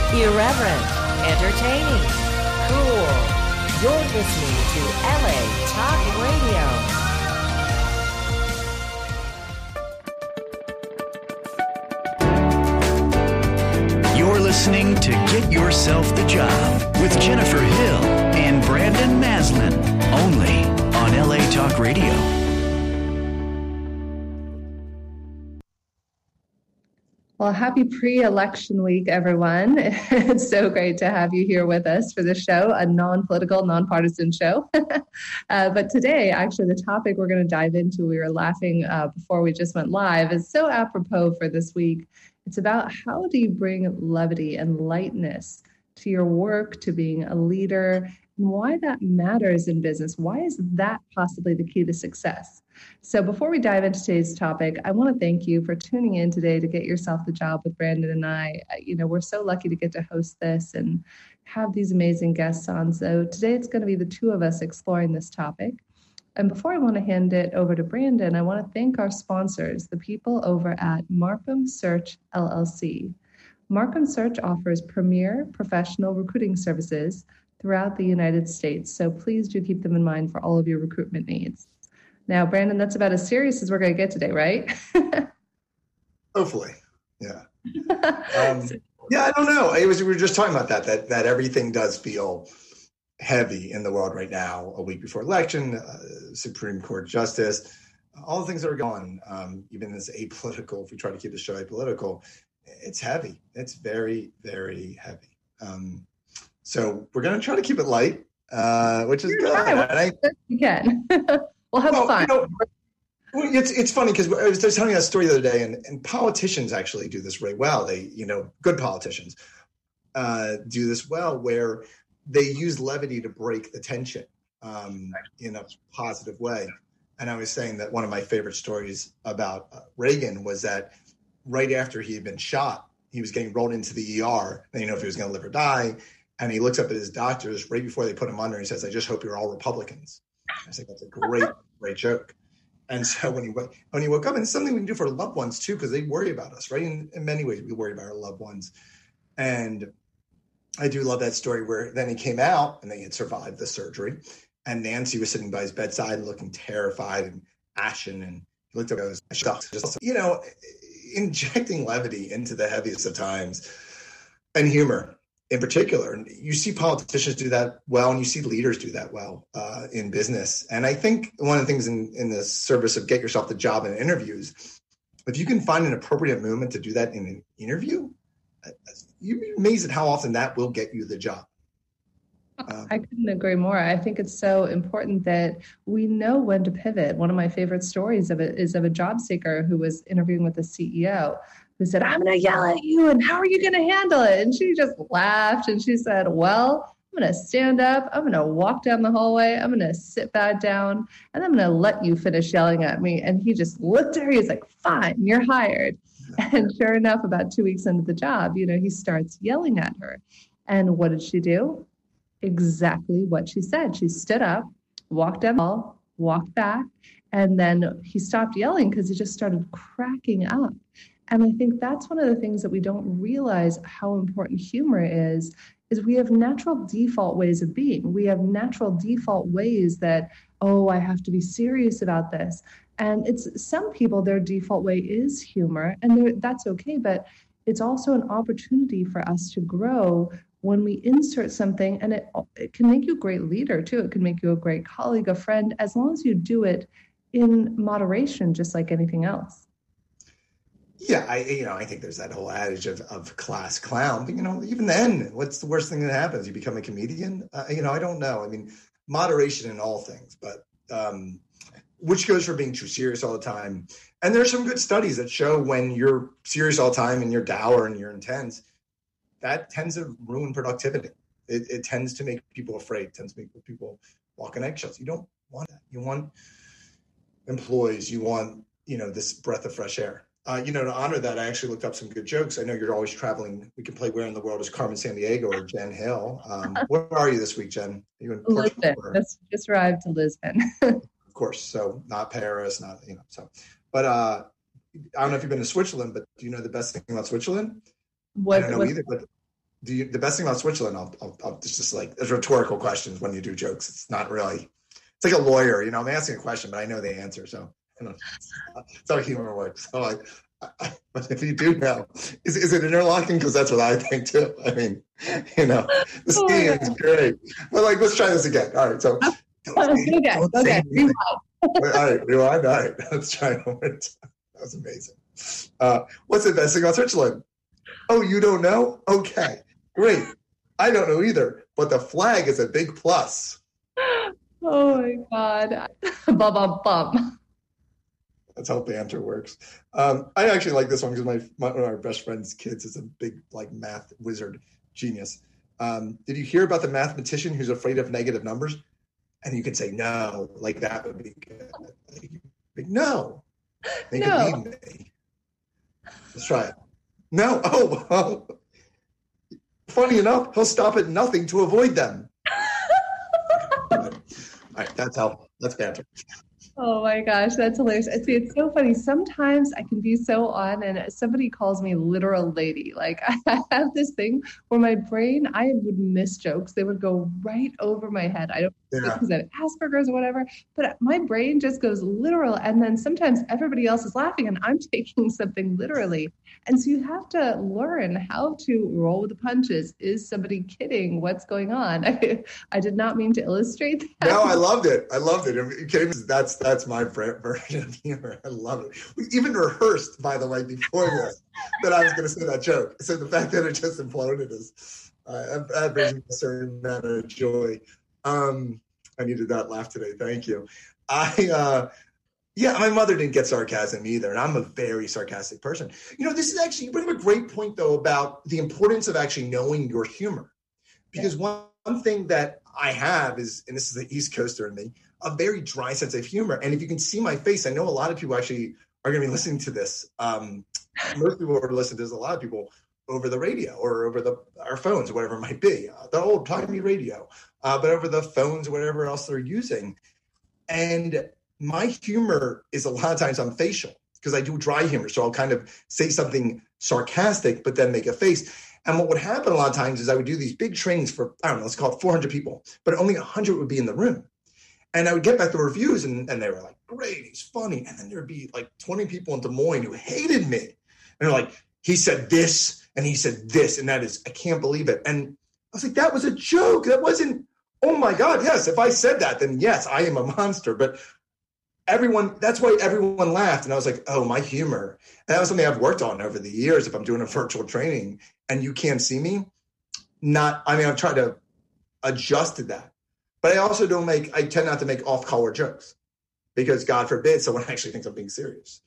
Irreverent, entertaining, cool. You're listening to LA Talk Radio. You're listening to Get Yourself the Job with Jennifer Hill and Brandon Maslin, only on LA Talk Radio. Well, happy pre-election week, everyone. It's so great to have you here with us for the show, a non-political, non-partisan show. But today, actually, the topic we're going to dive into, we were laughing before we just went live, is so apropos for this week. It's about how do you bring levity and lightness to your work, to being a leader, and why that matters in business. Why is that possibly the key to success? So before we dive into today's topic, I want to thank you for tuning in today to Get Yourself the Job with Brandon and I. We're so lucky to get to host this and have these amazing guests on. So today it's going to be the two of us exploring this topic. And before I want to hand it over to Brandon, I want to thank our sponsors, the people over at Markham Search LLC. Markham Search offers premier professional recruiting services throughout the United States. So please do keep them in mind for all of your recruitment needs. Now, Brandon, that's about as serious as we're going to get today, right? Hopefully, yeah. Yeah, I don't know. We were just talking about that everything does feel heavy in the world right now, a week before election, Supreme Court justice, all the things that are going, even as apolitical, if we try to keep the show apolitical, it's heavy. It's very, very heavy. So we're going to try to keep it light, which is good. You can. We'll have fun. It's funny because I was telling you that story the other day, and politicians actually do this really well. They, good politicians do this well, where they use levity to break the tension in a positive way. And I was saying that one of my favorite stories about Reagan was that right after he had been shot, he was getting rolled into the ER. They didn't know if he was going to live or die. And he looks up at his doctors right before they put him under and he says, "I just hope you're all Republicans." I think that's a great joke. And so when he woke up, and it's something we can do for our loved ones too, because they worry about us, right? In many ways, we worry about our loved ones. And I do love that story where then he came out and they had survived the surgery. And Nancy was sitting by his bedside looking terrified and ashen. And he looked up and was shocked. Injecting levity into the heaviest of times and humor in particular. And you see politicians do that well, and you see leaders do that well in business. And I think one of the things in the service of Get Yourself the Job in interviews, if you can find an appropriate moment to do that in an interview, you'd be amazed at how often that will get you the job. I couldn't agree more. I think it's so important that we know when to pivot. One of my favorite stories of it is of a job seeker who was interviewing with the CEO who said, "I'm going to yell at you, and how are you going to handle it?" And she just laughed and she said, "Well, I'm going to stand up. I'm going to walk down the hallway. I'm going to sit back down, and I'm going to let you finish yelling at me." And he just looked at her. He's like, "Fine, you're hired." And sure enough, about 2 weeks into the job, he starts yelling at her. And what did she do? Exactly what she said. She stood up, walked down the hall, walked back, and then he stopped yelling because he just started cracking up. And I think that's one of the things that we don't realize how important humor is we have natural default ways of being. We have natural default ways that, I have to be serious about this. And it's some people, their default way is humor, and that's okay. But it's also an opportunity for us to grow when we insert something, and it can make you a great leader too. It can make you a great colleague, a friend, as long as you do it in moderation, just like anything else. Yeah, I think there's that whole adage of class clown. But, even then, what's the worst thing that happens? You become a comedian? I don't know. I mean, moderation in all things, but which goes for being too serious all the time. And there's some good studies that show when you're serious all the time and you're dour and you're intense, that tends to ruin productivity. It tends to make people afraid. It tends to make people walk on eggshells. You don't want that. You want employees. You want, this breath of fresh air. To honor that, I actually looked up some good jokes. I know you're always traveling. We can play Where in the World is Carmen Sandiego or Jen Hill. Where are you this week, Jen? Are you in Lisbon. Just arrived to Lisbon. Of course. So not Paris, But I don't know if you've been to Switzerland, but do you know the best thing about Switzerland? I don't know either, but the best thing about Switzerland, it's just like, there's rhetorical questions when you do jokes. It's not really, it's like a lawyer, I'm asking a question, but I know the answer. So it's how humor works. So but if you do know, is it interlocking? Because that's what I think too. I mean, the skiing is great. But let's try this again. All right. So okay. Rewind. All right, rewind. All right, let's try it one more time. That was amazing. What's the best thing about Switzerland? Oh, you don't know? Okay, great. I don't know either, but the flag is a big plus. Oh my God. Bum, bum. That's how banter works. I actually like this one because one of our best friend's kids is a big math wizard genius. Did you hear about the mathematician who's afraid of negative numbers? And you could say no, that would be good. No. They could be me. Let's try it. No. Oh. Funny enough, he'll stop at nothing to avoid them. All right, that's banter. Oh my gosh, that's hilarious. See, it's so funny. Sometimes I can be so on and somebody calls me literal lady. I have this thing where my brain, I would miss jokes. They would go right over my head. I don't know because I have Asperger's or whatever, but my brain just goes literal. And then sometimes everybody else is laughing and I'm taking something literally. And so you have to learn how to roll with the punches. Is somebody kidding? What's going on? I did not mean to illustrate that. No, I loved it. That's my version of humor. I love it. We even rehearsed, by the way, before this, that I was going to say that joke. So the fact that it just imploded is that brings me a certain amount of joy. I needed that laugh today. Thank you. My mother didn't get sarcasm either, and I'm a very sarcastic person. This is actually, you bring up a great point, though, about the importance of actually knowing your humor. Because one thing that I have is, and this is the East Coaster in me, a very dry sense of humor. And if you can see my face, I know a lot of people actually are going to be listening to this. Most people are listening to this, a lot of people over the radio or over our phones, or whatever it might be, the old timey radio, but over the phones or whatever else they're using. And my humor is a lot of times I'm facial because I do dry humor. So I'll kind of say something sarcastic, but then make a face. And what would happen a lot of times is I would do these big trainings for, I don't know, let's call it 400 people, but only 100 would be in the room. And I would get back the reviews and they were like, great, he's funny. And then there'd be 20 people in Des Moines who hated me. And they're like, he said this and he said this. And that is, I can't believe it. And I was like, that was a joke. That wasn't, oh my God, yes. If I said that, then yes, I am a monster. But that's why everyone laughed. And I was like, oh, my humor. And that was something I've worked on over the years. If I'm doing a virtual training and you can't see me, I've tried to adjust to that. But I also I tend not to make off-color jokes because God forbid someone actually thinks I'm being serious.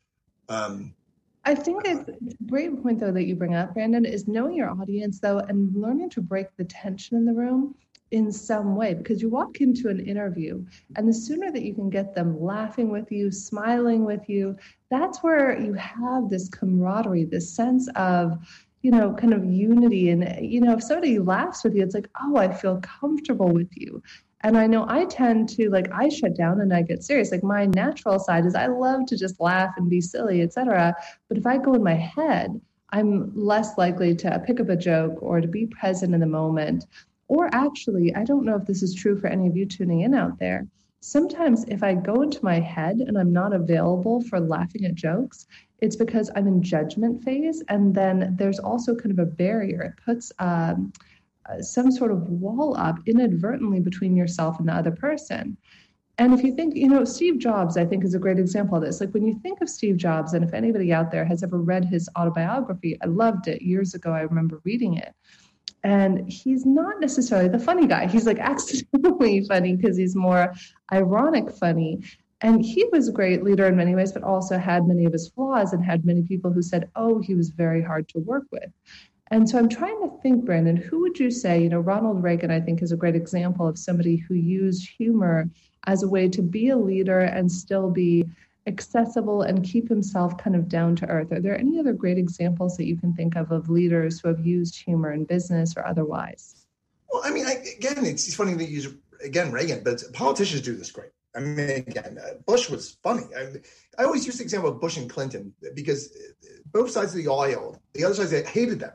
I think it's a great point, though, that you bring up, Brandon, is knowing your audience, though, and learning to break the tension in the room in some way, because you walk into an interview and the sooner that you can get them laughing with you, smiling with you, that's where you have this camaraderie, this sense of, kind of unity. And, if somebody laughs with you, it's like, oh, I feel comfortable with you. And I know I tend to, I shut down and I get serious. My natural side is I love to just laugh and be silly, etc. But if I go in my head, I'm less likely to pick up a joke or to be present in the moment. Or actually, I don't know if this is true for any of you tuning in out there. Sometimes if I go into my head and I'm not available for laughing at jokes, it's because I'm in judgment phase. And then there's also kind of a barrier. It puts some sort of wall up inadvertently between yourself and the other person. And if you think, Steve Jobs, I think, is a great example of this. When you think of Steve Jobs, and if anybody out there has ever read his autobiography, I loved it years ago. I remember reading it. And he's not necessarily the funny guy. He's accidentally funny because he's more ironic funny. And he was a great leader in many ways, but also had many of his flaws and had many people who said, oh, he was very hard to work with. And so I'm trying to think, Brandon, who would you say, Ronald Reagan, I think, is a great example of somebody who used humor as a way to be a leader and still be accessible and keep himself kind of down to earth. Are there any other great examples that you can think of leaders who have used humor in business or otherwise? Well, it's funny to use, Reagan, but politicians do this great. Bush was funny. I always use the example of Bush and Clinton because both sides of the aisle, the other side hated them.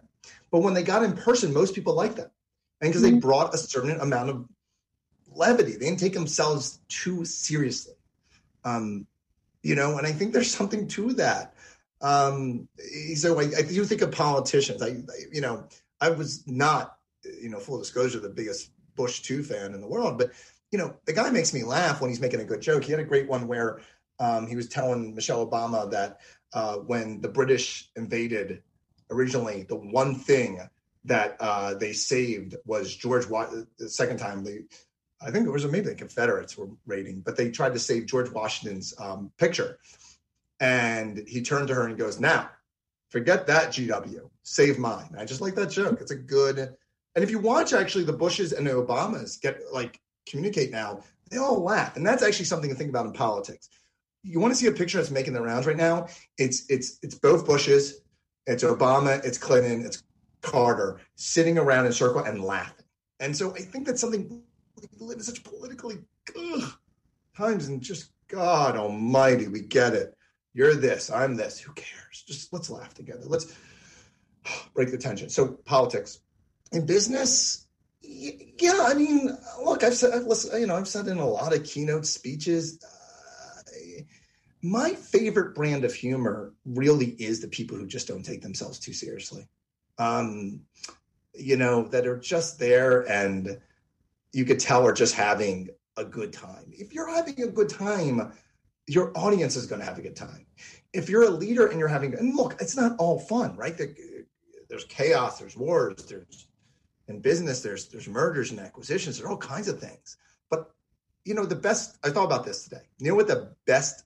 But when they got in person, most people liked them. And because they brought a certain amount of levity. They didn't take themselves too seriously. You know, and I think there's something to that. So I do think of politicians. I was not, full disclosure, the biggest Bush 2 fan in the world, but the guy makes me laugh when he's making a good joke. He had a great one where he was telling Michelle Obama that when the British invaded originally, the one thing that they saved was George Washington. The second time I think it was maybe the Confederates were raiding, but they tried to save George Washington's picture. And he turned to her and goes, "Now, forget that, GW, save mine." I just like that joke. It's a good, and if you watch actually the Bushes and the Obamas communicate now, they all laugh. And that's actually something to think about in politics. You want to see a picture that's making the rounds right now? It's both Bushes, it's Obama, it's Clinton, it's Carter sitting around in a circle and laughing. And so I think that's something, we live in such politically times, and just God almighty, we get it. You're this, I'm this. Who cares? Just let's laugh together. Let's break the tension. So politics. In business, yeah, I mean, look, I've said in a lot of keynote speeches, my favorite brand of humor really is the people who just don't take themselves too seriously. That are just there and you could tell are just having a good time. If you're having a good time, your audience is going to have a good time. If you're a leader and and look, it's not all fun, right? There's chaos, there's wars, in business, there's mergers and acquisitions, there's all kinds of things. But, the best, I thought about this today. You know what the best,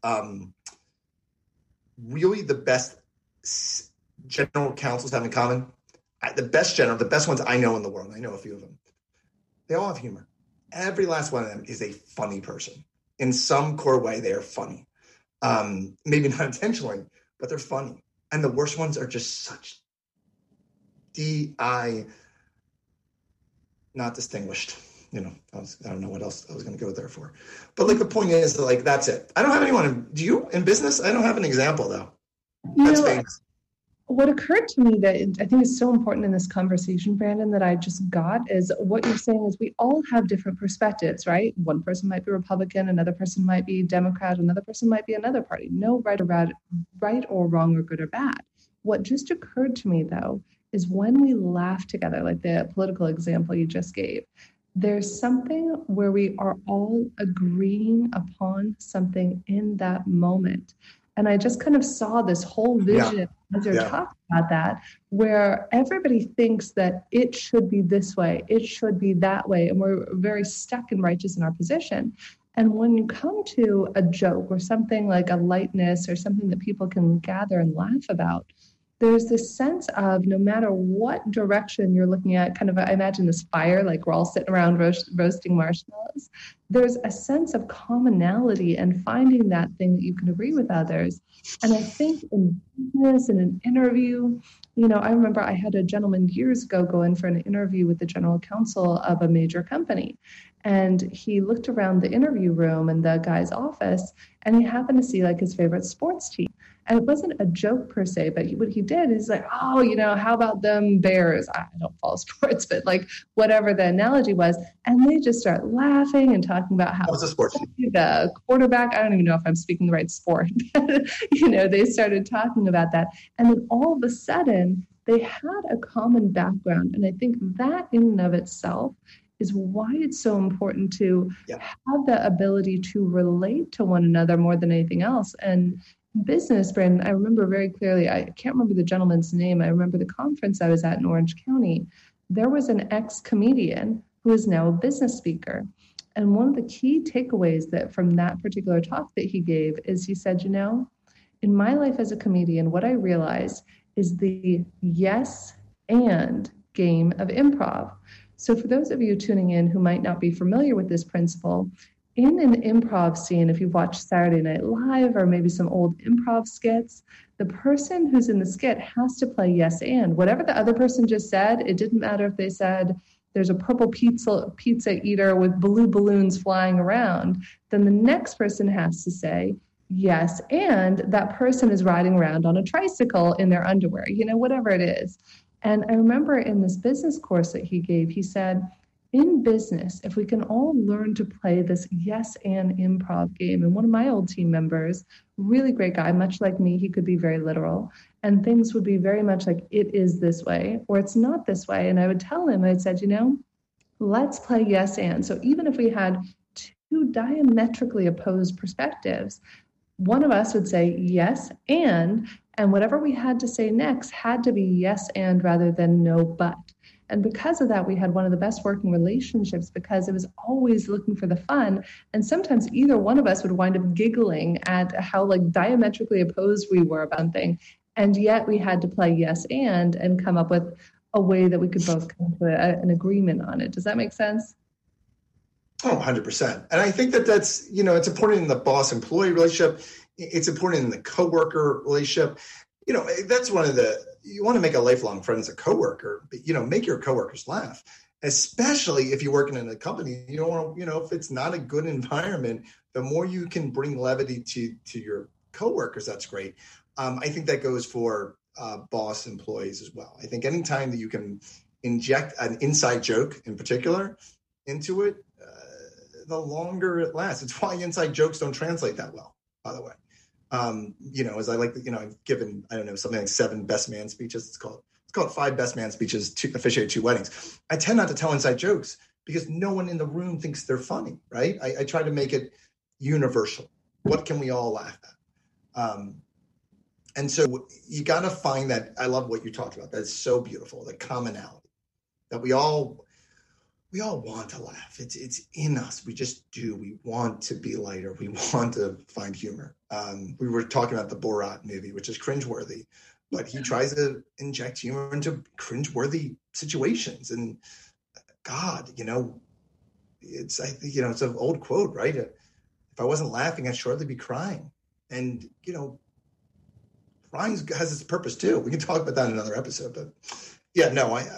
really the best general counsels have in common? The best ones I know in the world, I know a few of them, they all have humor. Every last one of them is a funny person. In some core way, they are funny. Maybe not intentionally, but they're funny. And the worst ones are just such not distinguished. I don't know what else I was going to go there for. But the point is, that's it. I don't have anyone. Do you in business? I don't have an example though. That's famous. What occurred to me that I think is so important in this conversation, Brandon, that I just got is what you're saying is we all have different perspectives, right? One person might be Republican, another person might be Democrat, another person might be another party. No right or wrong or good or bad. What just occurred to me, though, is when we laugh together, like the political example you just gave, there's something where we are all agreeing upon something in that moment. And I just kind of saw this whole vision as you're talking about that, where everybody thinks that it should be this way, it should be that way, and we're very stuck and righteous in our position. And when you come to a joke or something like a lightness or something that people can gather and laugh about, there's this sense of no matter what direction you're looking at, kind of, I imagine this fire, like we're all sitting around roasting marshmallows. There's a sense of commonality and finding that thing that you can agree with others. And I think in business and an interview, I remember I had a gentleman years ago go in for an interview with the general counsel of a major company. And he looked around the interview room and the guy's office, and he happened to see his favorite sports team. And it wasn't a joke per se, but what he did is how about them Bears? I don't follow sports, but whatever the analogy was. And they just start laughing and talking about how the quarterback, I don't even know if I'm speaking the right sport, but, they started talking about that. And then all of a sudden they had a common background. And I think that in and of itself is why it's so important to have the ability to relate to one another more than anything else. And business, Brandon, I remember very clearly, I can't remember the gentleman's name. I remember the conference I was at in Orange County. There was an ex-comedian who is now a business speaker. And one of the key takeaways that from that particular talk that he gave is he said, in my life as a comedian, what I realized is the yes and game of improv. So for those of you tuning in who might not be familiar with this principle, in an improv scene, if you've watched Saturday Night Live or maybe some old improv skits, the person who's in the skit has to play yes and. Whatever the other person just said, it didn't matter if they said there's a purple pizza eater with blue balloons flying around, then the next person has to say yes, and that person is riding around on a tricycle in their underwear, whatever it is. And I remember in this business course that he gave, he said, in business, if we can all learn to play this yes and improv game, and one of my old team members, really great guy, much like me, he could be very literal, and things would be very much like, it is this way, or it's not this way. And I would tell him, I'd said, let's play yes and. So even if we had two diametrically opposed perspectives, one of us would say yes and whatever we had to say next had to be yes and rather than no but. And because of that, we had one of the best working relationships because it was always looking for the fun. And sometimes either one of us would wind up giggling at how diametrically opposed we were about something. And yet we had to play yes and come up with a way that we could both come to an agreement on it. Does that make sense? Oh, 100%. And I think that's, it's important in the boss-employee relationship. It's important in the coworker relationship. That's one of you want to make a lifelong friend as a coworker, but, make your coworkers laugh, especially if you're working in a company. You don't want to, if it's not a good environment, the more you can bring levity to your coworkers, that's great. I think that goes for boss employees as well. I think anytime that you can inject an inside joke in particular into it, the longer it lasts. It's why inside jokes don't translate that well, by the way. As I like, I've given, something like 7 best man speeches. It's called 5 best man speeches to officiate 2 weddings. I tend not to tell inside jokes because no one in the room thinks they're funny, right? I try to make it universal. What can we all laugh at? And so you got to find that. I love what you talked about. That's so beautiful. The commonality that we all want to laugh. It's in us. We just do. We want to be lighter. We want to find humor. We were talking about the Borat movie, which is cringeworthy, but he tries to inject humor into cringeworthy situations. And God, it's an old quote, right? If I wasn't laughing, I'd surely be crying. And, crying has its purpose too. We can talk about that in another episode, but yeah, no, I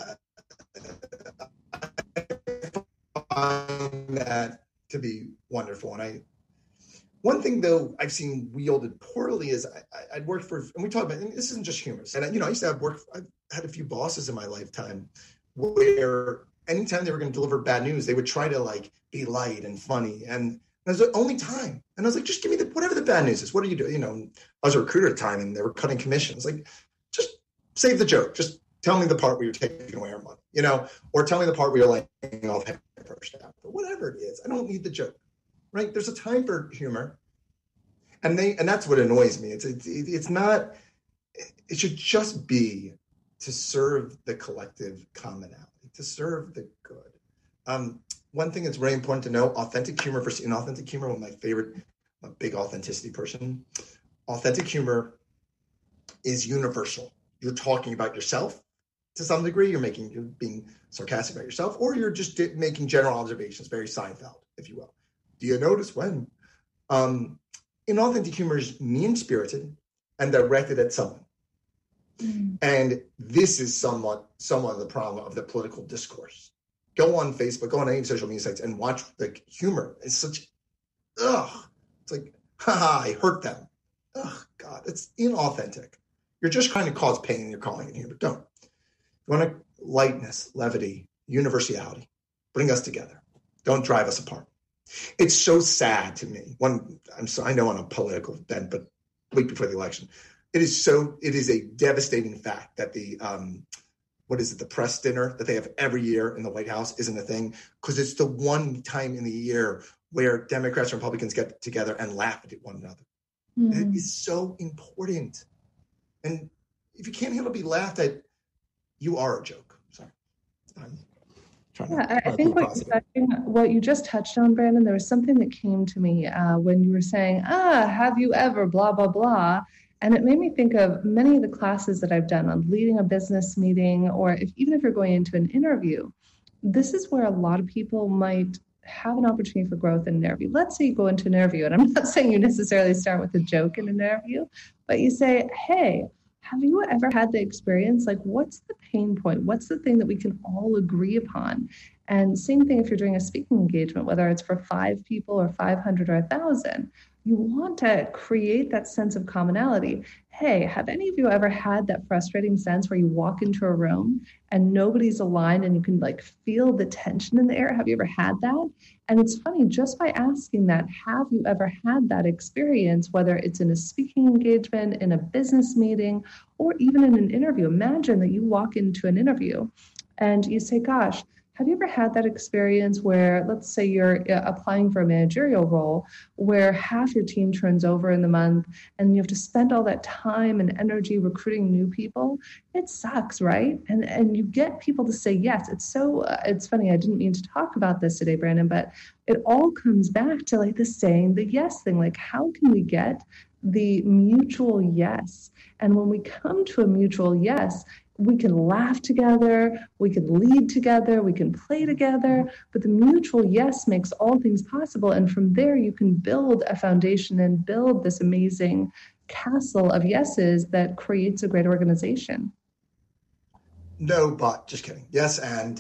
find that to be wonderful. And one thing though I've seen wielded poorly is I'd worked for, and we talk about, and this isn't just humorous. And I used to I've had a few bosses in my lifetime where anytime they were going to deliver bad news, they would try to be light and funny. And it was the only time. And I was like, just give me whatever the bad news is. What are you doing? I was a recruiter at the time and they were cutting commissions. Just save the joke. Just tell me the part where you're taking away our money, or tell me the part where you're laying off first staff. But whatever it is, I don't need the joke, right? There's a time for humor. And that's what annoys me. It's not, it should just be to serve the collective commonality, to serve the good. One thing that's very important to know, authentic humor versus inauthentic humor. One of my favorite, I'm a big authenticity person. Authentic humor is universal. You're talking about yourself to some degree. You're being sarcastic about yourself, or you're just making general observations, very Seinfeld, if you will. Do you notice when? Inauthentic humor is mean-spirited and directed at someone. Mm-hmm. And this is somewhat of the problem of the political discourse. Go on Facebook, go on any social media sites and watch the humor. It's such, it's like, haha, I hurt them. God, it's inauthentic. You're just trying to cause pain and you're calling it humor. Don't. You want lightness, levity, universality. Bring us together. Don't drive us apart. It's so sad to me. I know on a political bent, but week before the election, it is a devastating fact that the press dinner that they have every year in the White House isn't a thing, because it's the one time in the year where Democrats and Republicans get together and laugh at one another. Mm-hmm. It is so important. And if you can't handle being laughed at, you are a joke. Sorry. I think what you just touched on, Brandon, there was something that came to me when you were saying, have you ever, blah, blah, blah. And it made me think of many of the classes that I've done on leading a business meeting, or even if you're going into an interview. This is where a lot of people might have an opportunity for growth in an interview. Let's say you go into an interview, and I'm not saying you necessarily start with a joke in an interview, but you say, hey, have you ever had the experience? What's the pain point? What's the thing that we can all agree upon? And same thing if you're doing a speaking engagement, whether it's for 5 people or 500 or 1,000, you want to create that sense of commonality. hey, have any of you ever had that frustrating sense where you walk into a room and nobody's aligned and you can like feel the tension in the air? Have you ever had that? And it's funny, just by asking that, have you ever had that experience, whether it's in a speaking engagement, in a business meeting, or even in an interview? Imagine that you walk into an interview and you say, gosh, have you ever had that experience where, let's say you're applying for a managerial role, where half your team turns over in the month and you have to spend all that time and energy recruiting new people? It sucks, right? And you get people to say yes. It's funny, I didn't mean to talk about this today, Brandon, but it all comes back to like the saying the yes thing. Like, how can we get the mutual yes? And when we come to a mutual yes, we can laugh together, we can lead together, we can play together, but the mutual yes makes all things possible. And from there, you can build a foundation and build this amazing castle of yeses that creates a great organization. No, but just kidding. Yes, and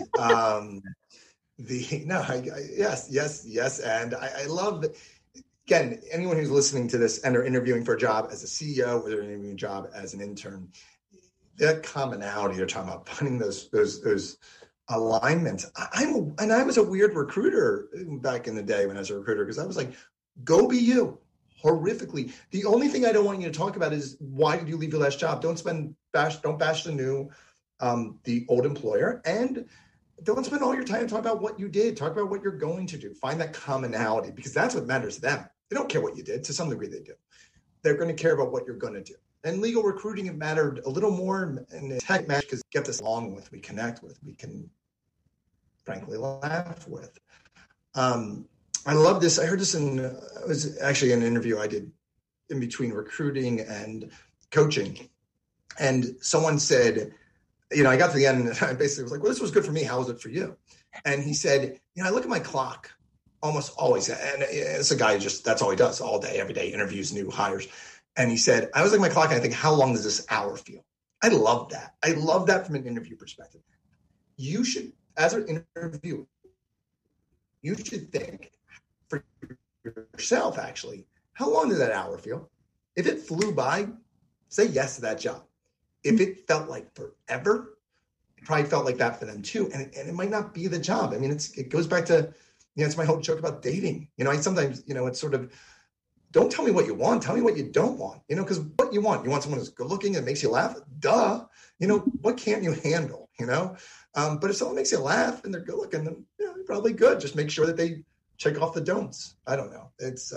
yes, and I love that. Again, anyone who's listening to this and are interviewing for a job as a CEO or they're interviewing a job as an intern, that commonality you're talking about, finding those alignments. I was a weird recruiter back in the day when I was a recruiter, because I was like, go be you, horrifically. The only thing I don't want you to talk about is why did you leave your last job? Don't bash the old employer, and don't spend all your time talking about what you did. Talk about what you're going to do. Find that commonality, because that's what matters to them. They don't care what you did. To some degree, they do. They're going to care about what you're going to do. And legal recruiting, it mattered a little more, and tech match, because get this along with, we connect with, we can frankly laugh with. I love this. I heard this it was actually an interview I did in between recruiting and coaching. And someone said, I got to the end and I basically was like, well, this was good for me. How was it for you? And he said, I look at my clock almost always. And it's a guy that's all he does all day, every day, interviews new hires. And he said, I was like my clock and I think, how long does this hour feel? I love that. I love that from an interview perspective. You should, as an interviewer, you should think for yourself, actually, how long does that hour feel? If it flew by, say yes to that job. If it felt like forever, it probably felt like that for them too. And it might not be the job. I mean, it goes back to, it's my whole joke about dating. I sometimes, it's sort of, don't tell me what you want. Tell me what you don't want, because what you want someone who's good looking and makes you laugh. Duh. What can't you handle, but if someone makes you laugh and they're good looking, then they're probably good. Just make sure that they check off the don'ts. I don't know. It's,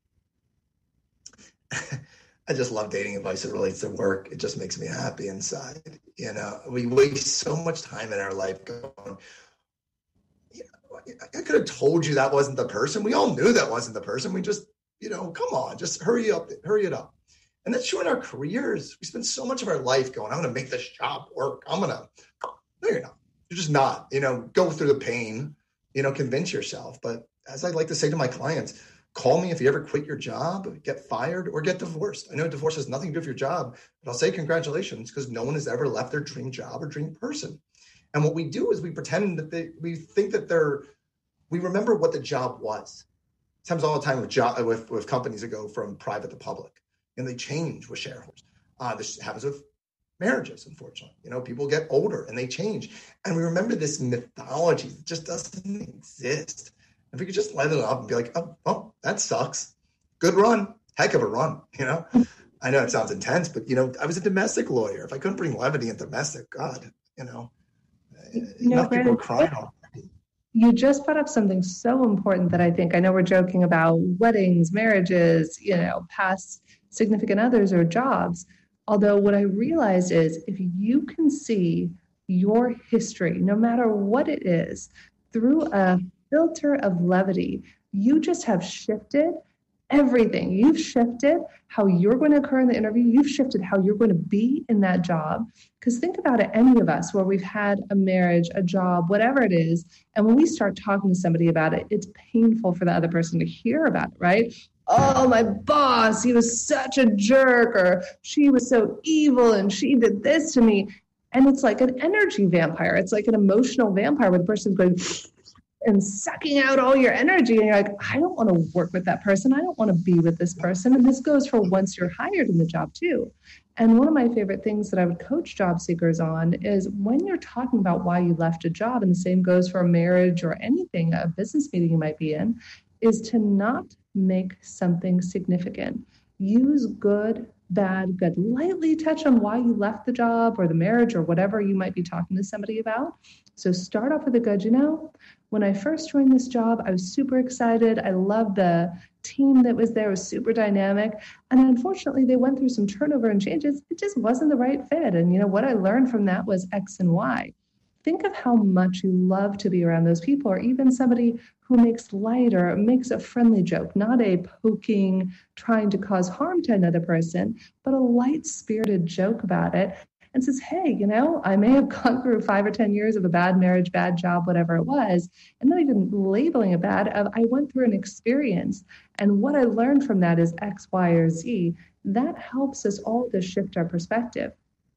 I just love dating advice that relates to work. It just makes me happy inside. We waste so much time in our life going, I could have told you that wasn't the person. We all knew that wasn't the person. We just, come on, just hurry it up. And that's true in our careers. We spend so much of our life going, I'm going to make this job work. No, you're not. You're just not, go through the pain, convince yourself. But as I like to say to my clients, call me if you ever quit your job, get fired, or get divorced. I know divorce has nothing to do with your job, but I'll say congratulations, because no one has ever left their dream job or dream person. And what we do is we pretend that we think that we remember what the job was. It happens all the time with companies that go from private to public, and they change with shareholders. This happens with marriages, unfortunately. People get older and they change. And we remember this mythology that just doesn't exist. If we could just let it up and be like, oh, that sucks. Good run. Heck of a run, I know it sounds intense, but, I was a domestic lawyer. If I couldn't bring levity in domestic, God, enough people crying already. You just brought up something so important that I know we're joking about weddings, marriages, past significant others or jobs. Although what I realized is if you can see your history, no matter what it is, through a filter of levity, you just have shifted everything. You've shifted how you're going to occur in the interview. You've shifted how you're going to be in that job. Because think about it, any of us where we've had a marriage, a job, whatever it is, and when we start talking to somebody about it, it's painful for the other person to hear about it, right? Oh, my boss, he was such a jerk, or she was so evil and she did this to me. And it's like an energy vampire. It's like an emotional vampire where the person's going and sucking out all your energy. And you're like, I don't want to work with that person. I don't want to be with this person. And this goes for once you're hired in the job too. And one of my favorite things that I would coach job seekers on is when you're talking about why you left a job, and the same goes for a marriage or anything, a business meeting you might be in, is to not make something significant. Use good, bad, good. Lightly touch on why you left the job or the marriage or whatever you might be talking to somebody about. So start off with a good, when I first joined this job, I was super excited. I loved the team that was there. It was super dynamic. And unfortunately, they went through some turnover and changes. It just wasn't the right fit. And what I learned from that was X and Y. Think of how much you love to be around those people, or even somebody who makes light or makes a friendly joke, not a poking, trying to cause harm to another person, but a light-spirited joke about it. And says, hey, I may have gone through 5 or 10 years of a bad marriage, bad job, whatever it was, and not even labeling it bad. I went through an experience, and what I learned from that is X, Y, or Z. That helps us all to shift our perspective.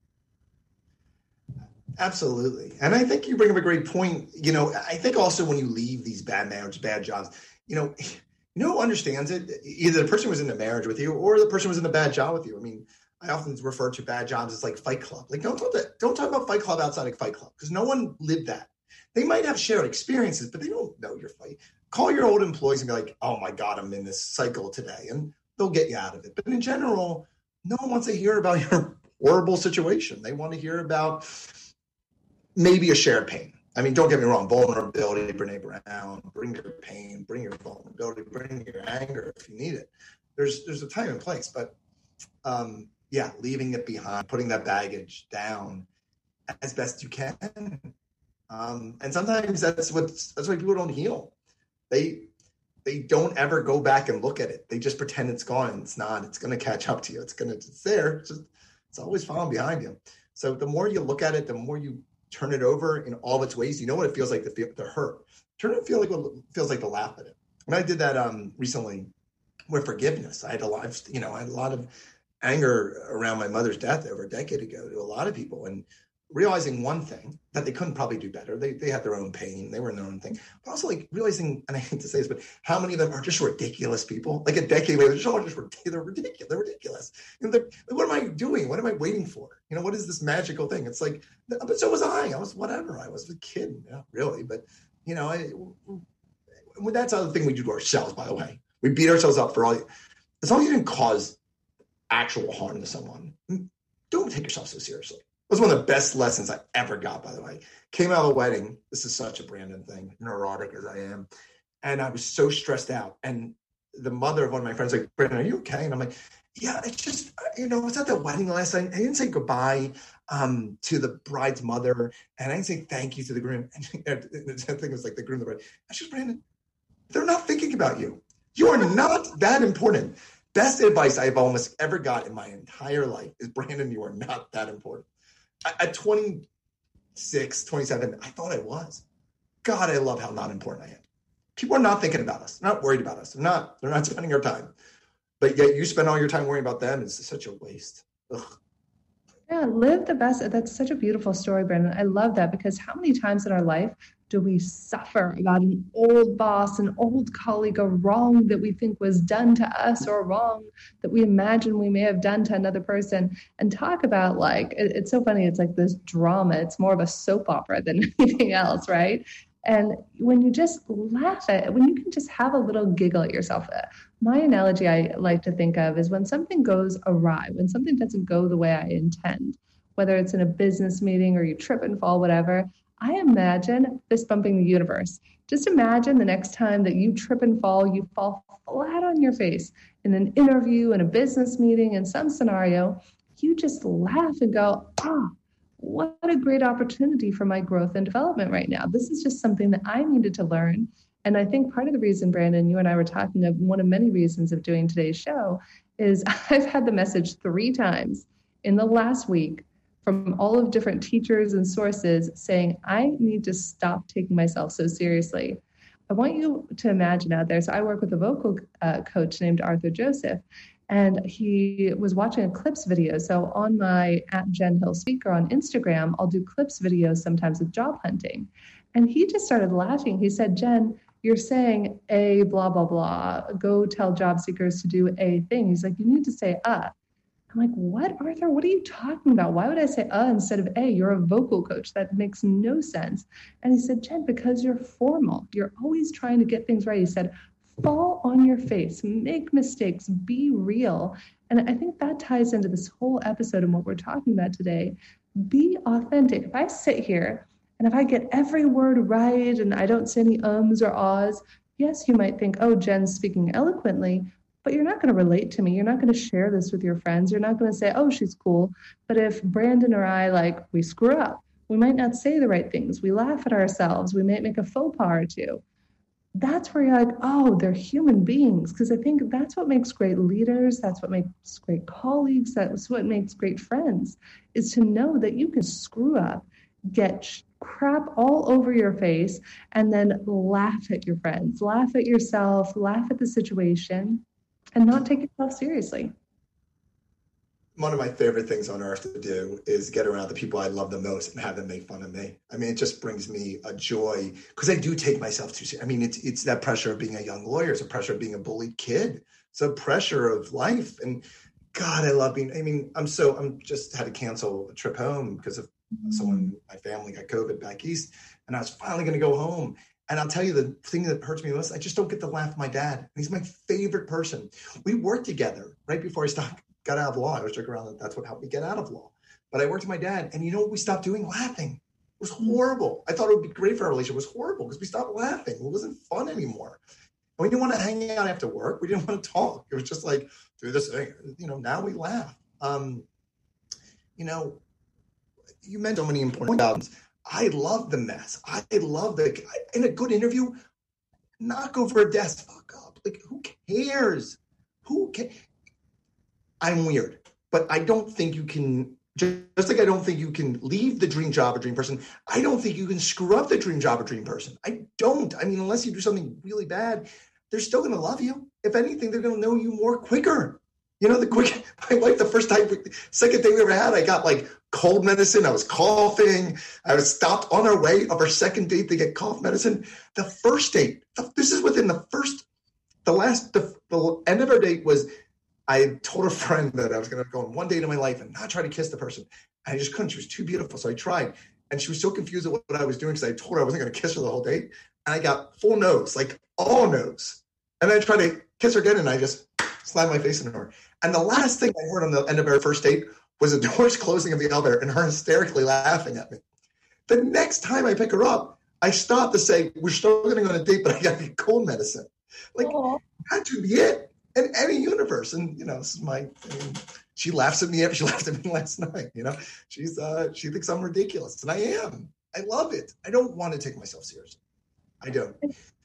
Absolutely. And I think you bring up a great point. I think also when you leave these bad marriage, bad jobs, who understands it? Either the person was in the marriage with you or the person was in the bad job with you. I mean, I often refer to bad jobs as like Fight Club. Like, don't talk about Fight Club outside of Fight Club, because no one lived that. They might have shared experiences, but they don't know your fight. Call your old employees and be like, oh my God, I'm in this cycle today. And they'll get you out of it. But in general, no one wants to hear about your horrible situation. They want to hear about maybe a shared pain. I mean, don't get me wrong, vulnerability, Brene Brown, bring your pain, bring your vulnerability, bring your anger if you need it. There's a time and place, but leaving it behind, putting that baggage down as best you can. And sometimes that's why people don't heal. They don't ever go back and look at it. They just pretend it's gone. It's not. It's going to catch up to you. It's there. It's always following behind you. So the more you look at it, the more you turn it over in all of its ways. You know what it feels like to hurt. Turn it feel like what it feels like to laugh at it. And I did that recently with forgiveness. I had a lot of anger around my mother's death over a decade ago to a lot of people, and realizing one thing, that they couldn't probably do better. They had their own pain. They were in their own thing. But also realizing, and I hate to say this, but how many of them are just ridiculous people? Like a decade later, they're ridiculous. They're ridiculous. What am I doing? What am I waiting for? What is this magical thing? It's like, but so was I. I was whatever. I was a kid, really. But, that's the other thing we do to ourselves, by the way. We beat ourselves up for as long as you didn't cause actual harm to someone, don't take yourself so seriously. It was one of the best lessons I ever got, by the way. Came out of a wedding. This is such a Brandon thing, neurotic as I am. And I was so stressed out. And the mother of one of my friends was like, Brandon, are you okay? And I'm like, yeah, it's just, I was at the wedding last night. I didn't say goodbye to the bride's mother. And I didn't say thank you to the groom. And the thing was like the groom, the bride. I said, Brandon, they're not thinking about you. You are not that important. Best advice I've almost ever got in my entire life is, Brandon, you are not that important. At 26, 27, I thought I was. God, I love how not important I am. People are not thinking about us. They're not worried about us. They're not spending our time. But yet you spend all your time worrying about them. It's such a waste. Ugh. Yeah, live the best. That's such a beautiful story, Brandon. I love that, because how many times in our life do we suffer about an old boss, an old colleague, a wrong that we think was done to us, or a wrong that we imagine we may have done to another person, and talk about it's so funny. It's like this drama. It's more of a soap opera than anything else, right? And when you just laugh at it, when you can just have a little giggle at yourself, my analogy I like to think of is when something goes awry, when something doesn't go the way I intend, whether it's in a business meeting or you trip and fall, whatever, I imagine fist bumping the universe. Just imagine the next time that you trip and fall, you fall flat on your face in an interview, in a business meeting, in some scenario, you just laugh and go, what a great opportunity for my growth and development right now. This is just something that I needed to learn. And I think part of the reason, Brandon, you and I were talking of, one of many reasons of doing today's show is I've had the message 3 times in the last week from all of different teachers and sources saying, I need to stop taking myself so seriously. I want you to imagine out there. So I work with a vocal coach named Arthur Joseph, and he was watching a clips video. So on my @JenHillSpeaker on Instagram, I'll do clips videos sometimes with job hunting. And he just started laughing. He said, Jen, you're saying a blah, blah, blah. Go tell job seekers to do a thing. He's like, you need to say I'm like, what, Arthur? What are you talking about? Why would I say instead of a? You're a vocal coach. That makes no sense. And he said, Jen, because you're formal. You're always trying to get things right. He said, fall on your face, make mistakes, be real. And I think that ties into this whole episode and what we're talking about today. Be authentic. If I sit here and if I get every word right and I don't say any ums or ahs, yes, you might think, oh, Jen's speaking eloquently, but you're not going to relate to me. You're not going to share this with your friends. You're not going to say, oh, she's cool. But if Brandon or I, we screw up, we might not say the right things. We laugh at ourselves. We might make a faux pas or two. That's where you're like, oh, they're human beings. Because I think that's what makes great leaders. That's what makes great colleagues. That's what makes great friends, is to know that you can screw up, get crap all over your face, and then laugh at your friends, laugh at yourself, laugh at the situation, and not take yourself seriously. One of my favorite things on earth to do is get around the people I love the most and have them make fun of me. I mean, it just brings me a joy because I do take myself too seriously. I mean, it's that pressure of being a young lawyer. It's a pressure of being a bullied kid. It's a pressure of life. And God, I love being, I'm just had to cancel a trip home because of someone, my family got COVID back east, and I was finally going to go home. And I'll tell you, the thing that hurts me most, I just don't get to laugh at my dad. He's my favorite person. We worked together right before I got out of law. I was joking around that that's what helped me get out of law. But I worked with my dad, and you know what we stopped doing? Laughing. It was horrible. I thought it would be great for our relationship. It was horrible because we stopped laughing. It wasn't fun anymore. And we didn't want to hang out after work. We didn't want to talk. It was just like, do this thing. Now we laugh. You mentioned so many important things. I love the mess. I love in a good interview, knock over a desk, fuck up. Who cares? I'm weird, but I don't think you can, just like I don't think you can leave the dream job or dream person, I don't think you can screw up the dream job or dream person. I don't. Unless you do something really bad, they're still going to love you. If anything, they're going to know you more quicker. My wife, second date we ever had, I got cold medicine. I was coughing. I was stopped on our way of our second date to get cough medicine. The first date, this is within the end of our date was, I told a friend that I was going to go on one date in my life and not try to kiss the person. I just couldn't. She was too beautiful. So I tried. And she was so confused at what I was doing because I told her I wasn't going to kiss her the whole date. And I got full nose, all nose. And I tried to kiss her again and I just slammed my face into her. And the last thing I heard on the end of our first date was the doors closing of the elevator and her hysterically laughing at me. The next time I pick her up, I stop to say, we're still going to go on a date, but I got to get cold medicine. That should be it. In any universe. And, this is she laughs at me. She laughed at me last night. She thinks I'm ridiculous. And I am. I love it. I don't want to take myself seriously. I don't.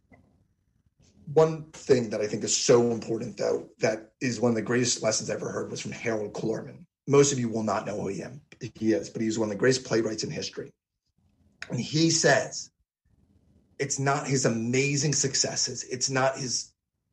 One thing that I think is so important, though, that is one of the greatest lessons I ever heard was from Harold Clurman. Most of you will not know who he is, but he's one of the greatest playwrights in history. And he says, it's not his amazing successes. It's not his,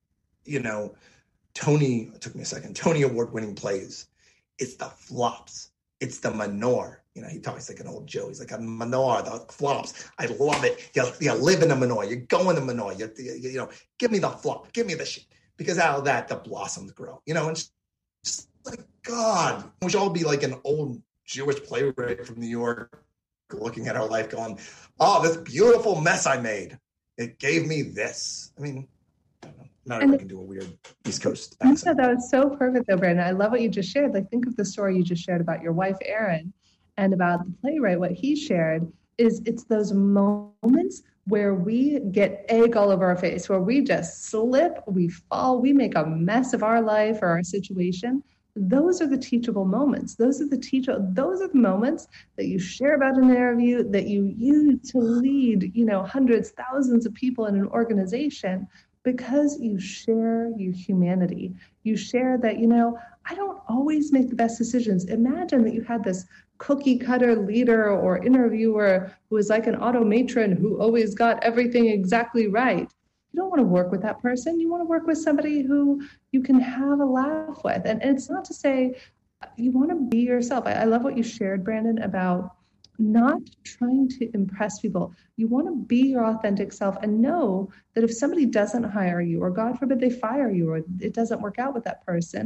Tony Award-winning plays. It's the flops. It's the manure. He talks like an old Joe. He's like a manure, the flops. I love it. You live in a manure. You go in the manure. You give me the flop. Give me the shit. Because out of that, the blossoms grow. And it's just like, God, we should all be like an old Jewish playwright from New York looking at our life going, oh, this beautiful mess I made. It gave me this. Not everyone can do a weird East Coast accent. That was so perfect, though, Brandon. I love what you just shared. Think of the story you just shared about your wife, Erin, and about the playwright. What he shared is it's those moments where we get egg all over our face, where we just slip, we fall, we make a mess of our life or our situation. Those are the teachable moments. Those are the moments that you share about in an interview, that you use to lead, hundreds, thousands of people in an organization. Because you share your humanity. You share that, I don't always make the best decisions. Imagine that you had this cookie cutter leader or interviewer who is like an automatron who always got everything exactly right. You don't want to work with that person. You want to work with somebody who you can have a laugh with. And it's not to say you want to be yourself. I love what you shared, Brandon, about not trying to impress people. You want to be your authentic self and know that if somebody doesn't hire you, or God forbid they fire you, or it doesn't work out with that person,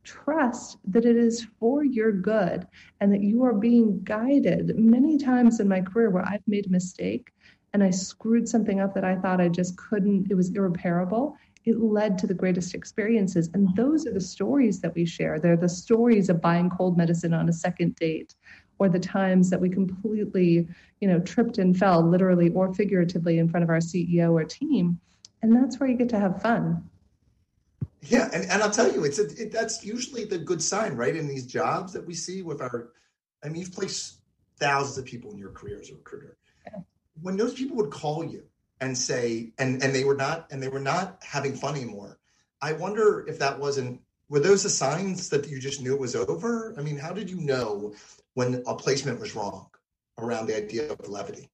trust that it is for your good and that you are being guided. Many times in my career where I've made a mistake and I screwed something up that I thought I just couldn't, it was irreparable, it led to the greatest experiences. And those are the stories that we share. They're the stories of buying cold medicine on a second date, or the times that we completely, tripped and fell literally or figuratively in front of our CEO or team. And that's where you get to have fun. Yeah. And I'll tell you, that's usually the good sign, right? In these jobs that we see with you've placed thousands of people in your career as a recruiter. Yeah. When those people would call you and say, and they were not having fun anymore, I wonder if were those the signs that you just knew it was over? I mean, how did you know when a placement was wrong around the idea of levity?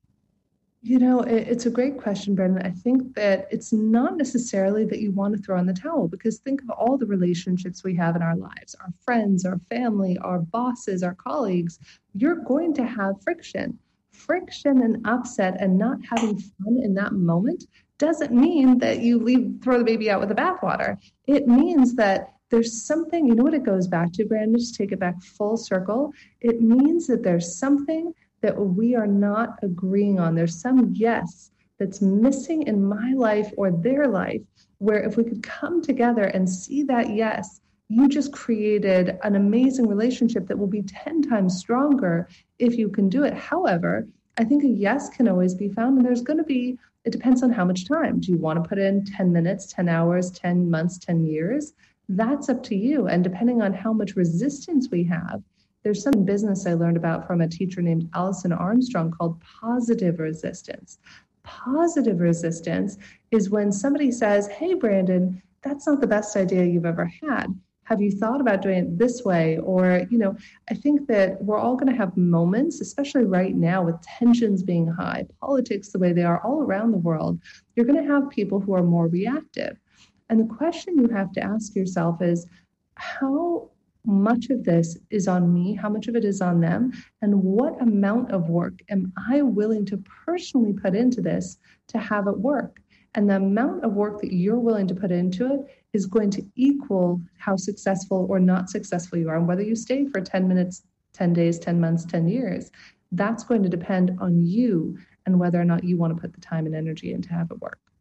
It's a great question, Brendan. I think that it's not necessarily that you want to throw in the towel, because think of all the relationships we have in our lives, our friends, our family, our bosses, our colleagues. You're going to have friction and upset, and not having fun in that moment doesn't mean that you throw the baby out with the bathwater. It means that there's something, you know what it goes back to, Brandon, just take it back full circle. It means that there's something that we are not agreeing on. There's some yes that's missing in my life or their life, where if we could come together and see that yes, you just created an amazing relationship that will be 10 times stronger if you can do it. However, I think a yes can always be found, and there's going to be, it depends on how much time. Do you want to put in 10 minutes, 10 hours, 10 months, 10 years? That's up to you. And depending on how much resistance we have, there's some business I learned about from a teacher named Alison Armstrong called positive resistance. Positive resistance is when somebody says, hey, Brandon, that's not the best idea you've ever had. Have you thought about doing it this way? Or, I think that we're all going to have moments, especially right now with tensions being high, politics the way they are all around the world. You're going to have people who are more reactive. And the question you have to ask yourself is, how much of this is on me? How much of it is on them? And what amount of work am I willing to personally put into this to have it work? And the amount of work that you're willing to put into it is going to equal how successful or not successful you are. And whether you stay for 10 minutes, 10 days, 10 months, 10 years, that's going to depend on you and whether or not you want to put the time and energy in to have it work.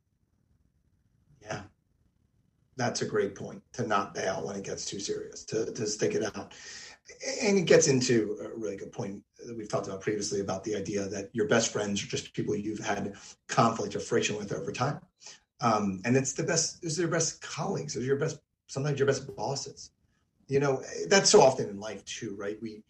Yeah, that's a great point, to not bail when it gets too serious, to stick it out. And it gets into a really good point that we've talked about previously about the idea that your best friends are just people you've had conflict or friction with over time. And it's their best colleagues, sometimes your best bosses. That's so often in life too, right? You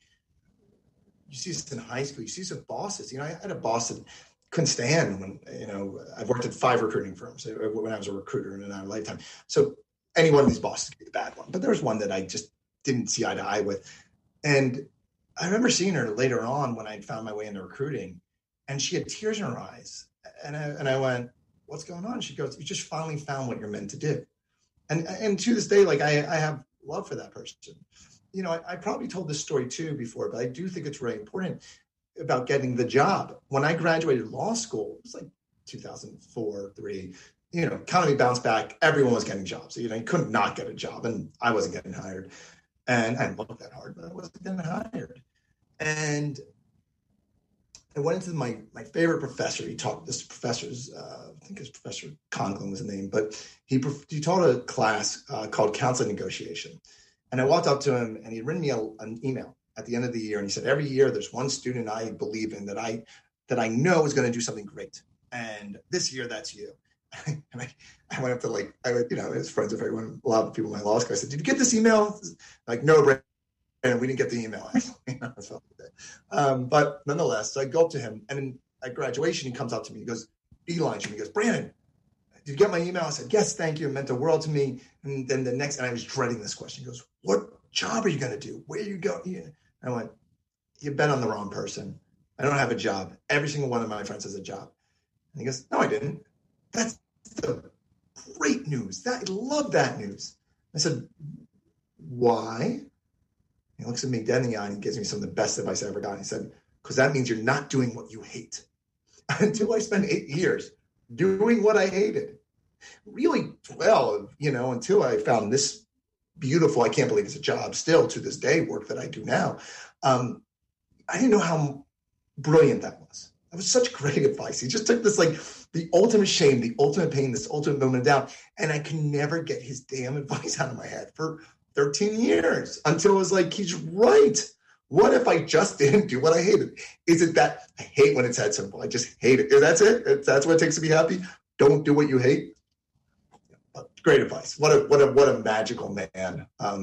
see this in high school, you see some bosses. I had a boss that couldn't stand when, I've worked at 5 recruiting firms when I was a recruiter in our lifetime. So any one of these bosses could be the bad one, but there was one that I just didn't see eye to eye with. And I remember seeing her later on when I found my way into recruiting, and she had tears in her eyes. And I went, what's going on? She goes, you just finally found what you're meant to do. And to this day, I have love for that person. I probably told this story too before, but I do think it's really important about getting the job. When I graduated law school, it was like 2004, 2003, economy bounced back. Everyone was getting jobs. You couldn't not get a job, and I wasn't getting hired. And I didn't look that hard, but I wasn't getting hired. And I went into my favorite professor. He taught this professor's, I think his Professor Conklin was the name, but he taught a class called Counseling Negotiation. And I walked up to him, and he'd written me an email at the end of the year. And he said, every year there's one student I believe in that I know is going to do something great. And this year, that's you. And I went up to as friends with everyone, a lot of people in my law school. I said, did you get this email? No, Brandon, we didn't get the email. But nonetheless, so I go up to him, and then at graduation, he comes up to me. He goes, beeline to me. He goes, Brandon, did you get my email? I said, yes, thank you. It meant the world to me. And then and I was dreading this question. He goes, what job are you going to do? Where are you going? I went, you bet on the wrong person. I don't have a job. Every single one of my friends has a job. And he goes, no, I didn't. That's the great news. I love that news. I said, why? He looks at me dead in the eye and he gives me some of the best advice I ever got. He said, because that means you're not doing what you hate. Until I spent 8 years doing what I hated. Really, until I found this beautiful, I can't believe it's a job still to this day, work that I do now. I didn't know how brilliant that was. That was such great advice. He just took this, like, the ultimate shame, the ultimate pain, this ultimate moment of doubt, and I can never get his damn advice out of my head for 13 years until it was like, he's right. What if I just didn't do what I hated? Is it that I hate when it's that simple? I just hate it. That's it. That's what it takes to be happy. Don't do what you hate. Great advice. What a magical man.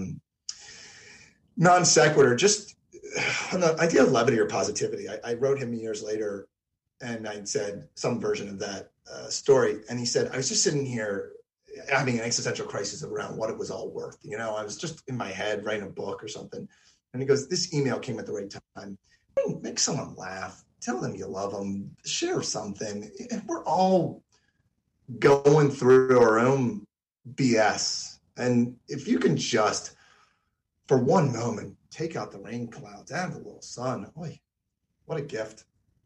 Non sequitur, just on the idea of levity or positivity. I wrote him years later, and I said some version of that story. And he said, I was just sitting here having an existential crisis around what it was all worth. You know, I was just in my head writing a book or something. And he goes, this email came at the right time. Make someone laugh. Tell them you love them. Share something. We're all going through our own BS. And if you can just, for one moment, take out the rain clouds and the little sun. Oy, what a gift.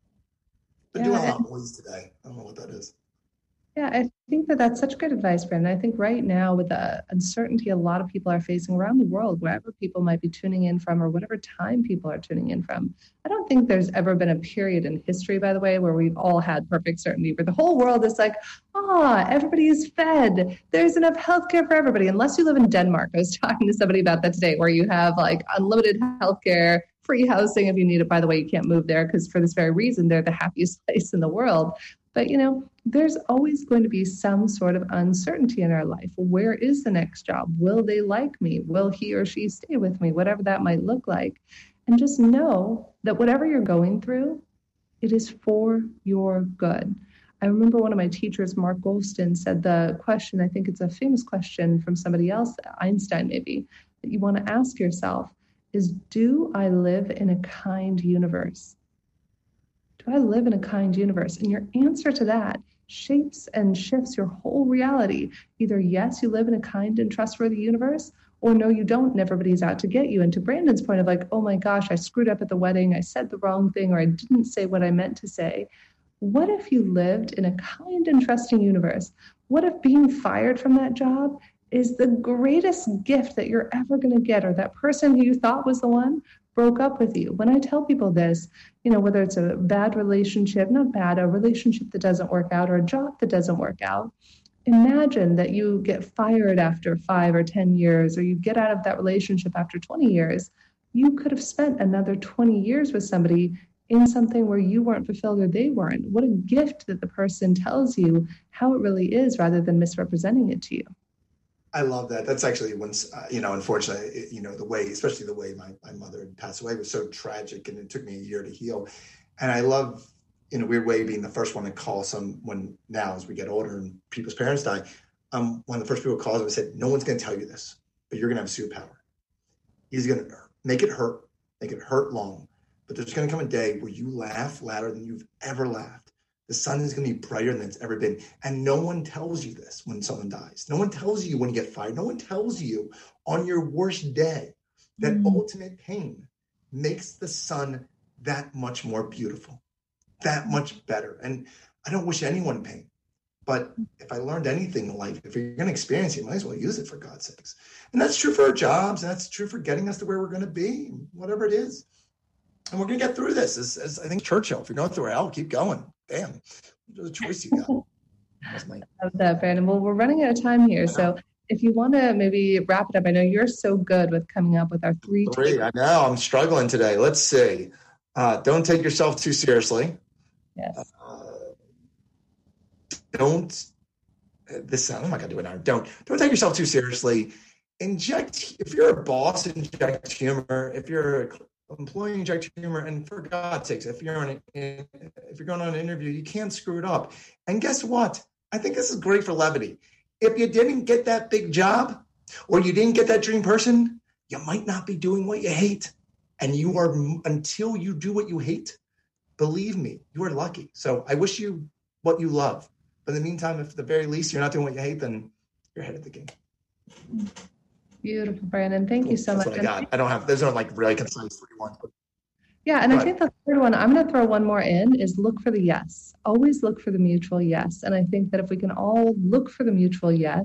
Been doing a lot of noise today. I don't know what that is. Yeah, I think that's such good advice, Brandon. I think right now, with the uncertainty a lot of people are facing around the world, wherever people might be tuning in from or whatever time people are tuning in from, I don't think there's ever been a period in history, by the way, where we've all had perfect certainty, where the whole world is like, everybody is fed. There's enough healthcare for everybody, unless you live in Denmark. I was talking to somebody about that today, where you have like unlimited healthcare, free housing if you need it. By the way, you can't move there because for this very reason, they're the happiest place in the world. But, there's always going to be some sort of uncertainty in our life. Where is the next job? Will they like me? Will he or she stay with me? Whatever that might look like. And just know that whatever you're going through, it is for your good. I remember one of my teachers, Mark Goldstein, said the question, I think it's a famous question from somebody else, Einstein maybe, that you want to ask yourself is, do I live in a kind universe? Do I live in a kind universe? And your answer to that shapes and shifts your whole reality. Either yes, you live in a kind and trustworthy universe, or no, you don't, and everybody's out to get you. And to Brandon's point of like, oh my gosh, I screwed up at the wedding, I said the wrong thing, or I didn't say what I meant to say. What if you lived in a kind and trusting universe? What if being fired from that job is the greatest gift that you're ever going to get, or that person who you thought was the one broke up with you? When I tell people this, whether it's a bad relationship, not bad, a relationship that doesn't work out, or a job that doesn't work out, imagine that you get fired after 5 or 10 years, or you get out of that relationship after 20 years. You could have spent another 20 years with somebody in something where you weren't fulfilled or they weren't. What a gift that the person tells you how it really is rather than misrepresenting it to you. I love that. That's actually when, unfortunately, especially the way my mother had passed away was so tragic, and it took me a year to heal. And I love, in a weird way, being the first one to call someone now as we get older and people's parents die. One of the first people who called and said, no one's going to tell you this, but you're going to have superpower. He's going to make it hurt long. But there's going to come a day where you laugh louder than you've ever laughed. The sun is going to be brighter than it's ever been. And no one tells you this when someone dies. No one tells you when you get fired. No one tells you on your worst day that ultimate pain makes the sun that much more beautiful, that much better. And I don't wish anyone pain. But if I learned anything in life, if you're going to experience it, you might as well use it, for God's sakes. And that's true for our jobs. And that's true for getting us to where we're going to be, whatever it is. And we're going to get through this. As I think Churchill, if you're going through hell, keep going. Damn, the choice you got. I love that, Brandon. Well, we're running out of time here. So if you want to maybe wrap it up, I know you're so good with coming up with our three. I know, I'm struggling today. Let's see. Don't take yourself too seriously. Yes. I'm not going to do it now. Don't take yourself too seriously. If you're a boss, inject humor. If you're an employee, inject humor. And for God's sakes, if you're going on an interview, you can't screw it up. And guess what? I think this is great for levity. If you didn't get that big job, or you didn't get that dream person, you might not be doing what you hate. And until you do what you hate, believe me, you are lucky. So I wish you what you love. But in the meantime, if at the very least you're not doing what you hate, then you're ahead of the game. Beautiful, Brandon. Thank you so much. What I got. There's no really concise 3 ones. Yeah, and I think the third one, I'm going to throw one more in, is look for the yes. Always look for the mutual yes. And I think that if we can all look for the mutual yes,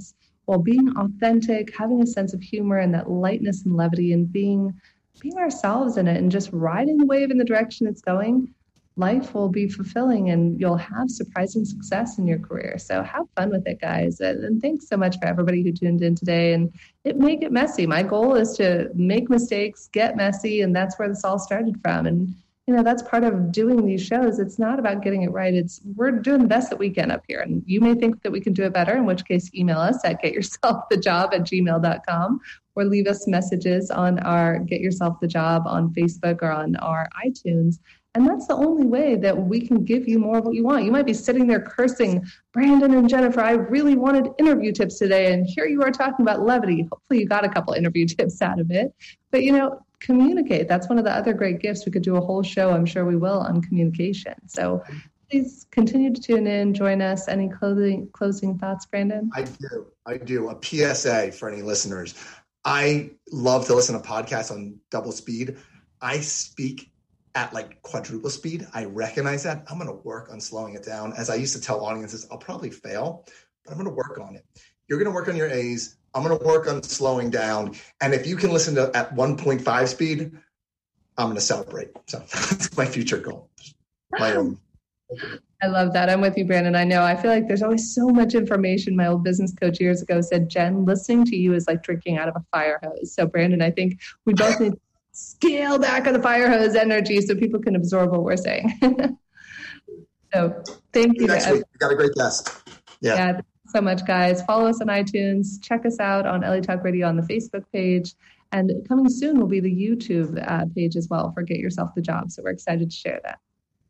while being authentic, having a sense of humor and that lightness and levity, and being ourselves in it and just riding the wave in the direction it's going, life will be fulfilling and you'll have surprising success in your career. So have fun with it, guys. And thanks so much for everybody who tuned in today. And it may get messy. My goal is to make mistakes, get messy, and that's where this all started from. And that's part of doing these shows. It's not about getting it right. We're doing the best that we can up here. And you may think that we can do it better, in which case email us at getyourselfthejob@gmail.com or leave us messages on our Get Yourself the Job on Facebook or on our iTunes. And that's the only way that we can give you more of what you want. You might be sitting there cursing, Brandon and Jennifer, I really wanted interview tips today. And here you are talking about levity. Hopefully you got a couple interview tips out of it. But, communicate. That's one of the other great gifts. We could do a whole show, I'm sure we will, on communication. So please continue to tune in, join us. Any closing thoughts, Brandon? I do. A PSA for any listeners. I love to listen to podcasts on double speed. I speak at like quadruple speed. I recognize that. I'm going to work on slowing it down. As I used to tell audiences, I'll probably fail, but I'm going to work on it. You're going to work on your A's. I'm going to work on slowing down. And if you can listen to at 1.5 speed, I'm going to celebrate. So that's my future goal. My own. I love that. I'm with you, Brandon. I know. I feel like there's always so much information. My old business coach years ago said, Jen, listening to you is like drinking out of a fire hose. So Brandon, I think we both need to scale back on the fire hose energy so people can absorb what we're saying. So thank you. Next week, we got a great guest. Yeah. Thanks so much, guys. Follow us on iTunes. Check us out on LA Talk Radio on the Facebook page. And coming soon will be the YouTube page as well for Get Yourself the Job. So we're excited to share that.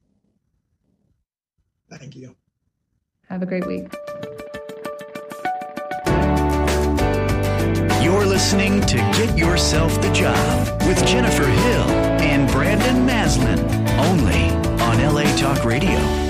Thank you. Have a great week. You're listening to Get Yourself the Job with Jennifer Hill and Brandon Maslin, only on LA Talk Radio.